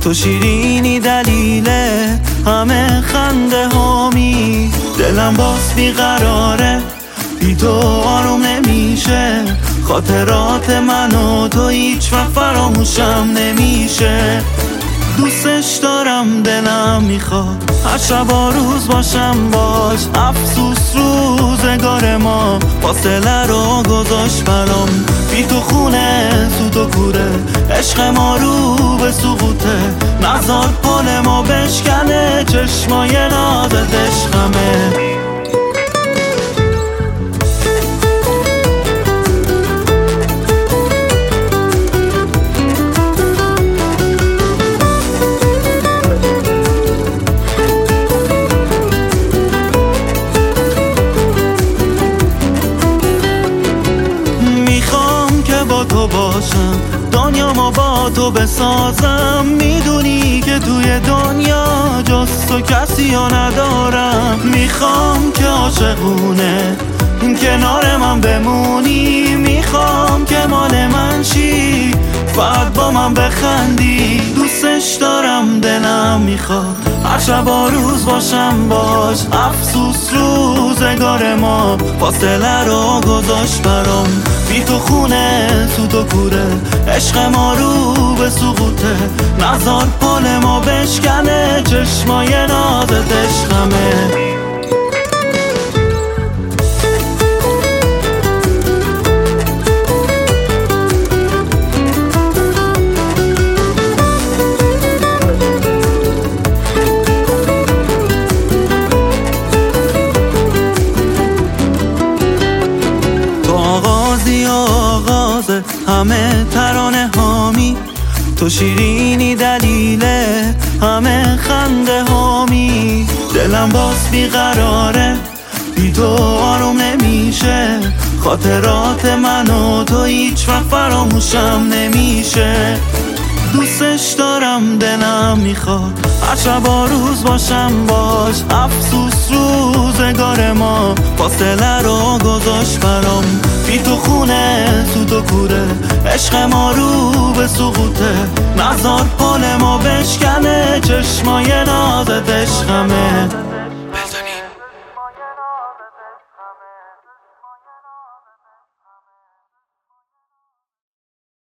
تو شیرینی دلیل همه خنده هامی. دلم باز بیقراره، بی تو آروم نمیشه. خاطرات من و تو هیچ وقت فراموشم نمیشه. دوستش دارم، دلم میخواد هر شب و روز باشم باش. افسوس روزگار ما فاصله رو گذاشت برام. بی تو خونه سود و کوره، عشق ما رو به سقوطه. نزار پل ما بشکنه، چشمای نازت عشقمه. تو باشم، دنیامو با تو بسازم. میدونی که توی دنیا جز تو کسی ها ندارم. میخوام که عاشقونه کنار من بمونی. میخوام که مال من شی، فقط با من بخندی. دوستش دارم، دلم میخواد هر شب و روز باشم باش. افسوس روزگار ما فاصله رو گذاشت برام. بی تو خونه سود و کوره، عشق ما رو به سقوطه. نزار پل ما بشکنه، چشمای نازت عشقمه. آغازه همه ترانه هامی. تو شیرینی دلیل همه خنده هامی. دلم باز بیقراره، بی تو آروم نمیشه. خاطرات من و تو هیچ وقت فراموشم نمیشه. دوستش دارم، دلم میخواد هر شب و روز باشم باش. افسوس روزگار ما فاصله رو گذاشت برام. بی تو خونه سود و کوره، عشق ما رو به سقوطه. نزار پل ما بشکنه، چشمای نازت عشقمه.